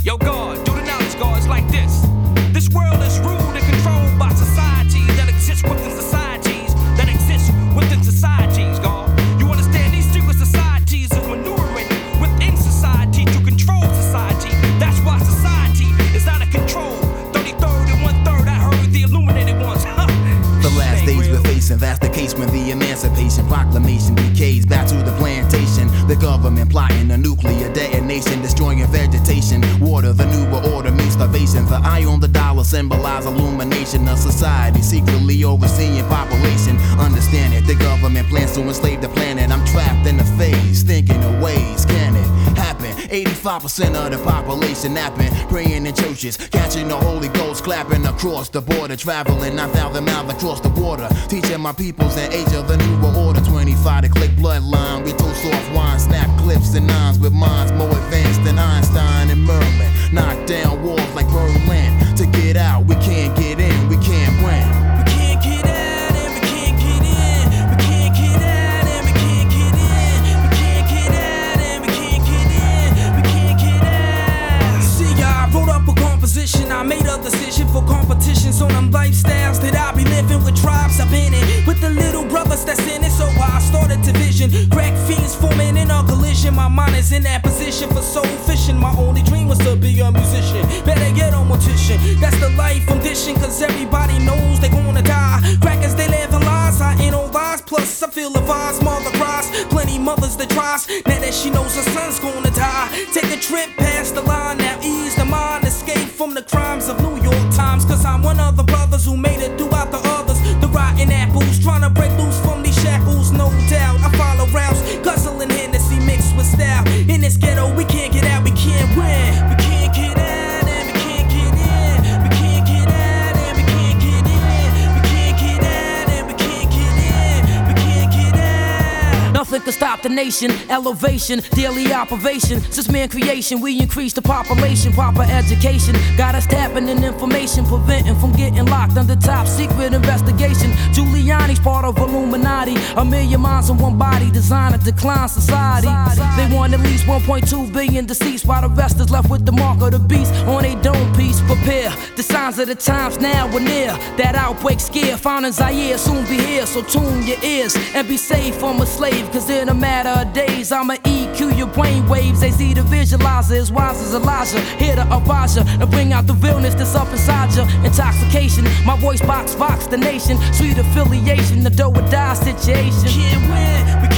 Yo, God, do the knowledge, God, it's like this. This world is ruled and controlled by society that exists within societies that exist within societies, God. You understand these secret societies is maneuvering within society to control society. That's why society is out of control. 33rd and 1/3, I heard the illuminated ones. The last days we're facing, that's the case when the Emancipation Proclamation decays. Back to the plantation, the government plotting a nuclear detonation, destroying vegetation. Water, the newer order means starvation. The eye on the dollar symbolize illumination of society, secretly overseeing population. Understand it, the government plans to enslave the planet. I'm trapped in a phase, thinking of ways, can it happen? 85% of the population napping, praying in churches, catching the Holy Ghost, clapping across the border, traveling 9,000 miles across the water, teaching my peoples an age of the newer order. 25 to click bloodline, we toast soft wine, snap clips and nines with minds more advanced than Einstein and Merlin. Knock down walls like Berlin. To get out, we can't get in, we can't win. We can't get out and we can't get in. We can't get out and we can't get in. We can't get out and we can't get in. We can't get out. See, I wrote up a composition. I made a decision for competitions on them lifestyles that I be living with tribes. I've been in with the little brothers that's in it. So I started to vision crack fiends forming in a collision. My mind is in that position for soul fishing. My only dream was to be a musician. Better get on mortician. That's the life I'm dishing, cause everybody knows they gonna die. Crackers, they live in lies, I ain't no lies. Plus, I feel the vibes, mother cries. Plenty mothers that tries, now that she knows her son's gonna die. Take a trip past the line, now ease the mind. Escape from the crimes of New York Times. Cause I'm one of the brothers who made it throughout the others. The rotten apples, trying to break loose from these shackles, no doubt. I follow routes, guzzling Hennessy mixed with style. In this ghetto, we can't get out, we can't win. We can't get out and we can't get in. We can't get out and we can't get in. We can't get out and we can't get in. We can't get out. Nothing can stop the nation, elevation, daily operation. Since man creation, we increase the population. Proper education got us tapping in information, preventing from getting locked under top secret investigation. Giuliani's part of Illuminati. A million minds in one body, designed to decline society. They want at least 1.2 billion deceased, while the rest is left with the mark of the beast on a dome piece. Prepare, the signs of the times now are near. That outbreak scare, found in Zaire soon be here. So tune your ears and be safe from a slave. Cause in a matter of days, I'ma EQ your brain waves. AZ the visualizer, as wise as Elijah. Here to advise ya and bring out the realness that's up inside ya. Intoxication, my voice box, vox the nation. Sweet affiliation, the do or die situation. We can't win, we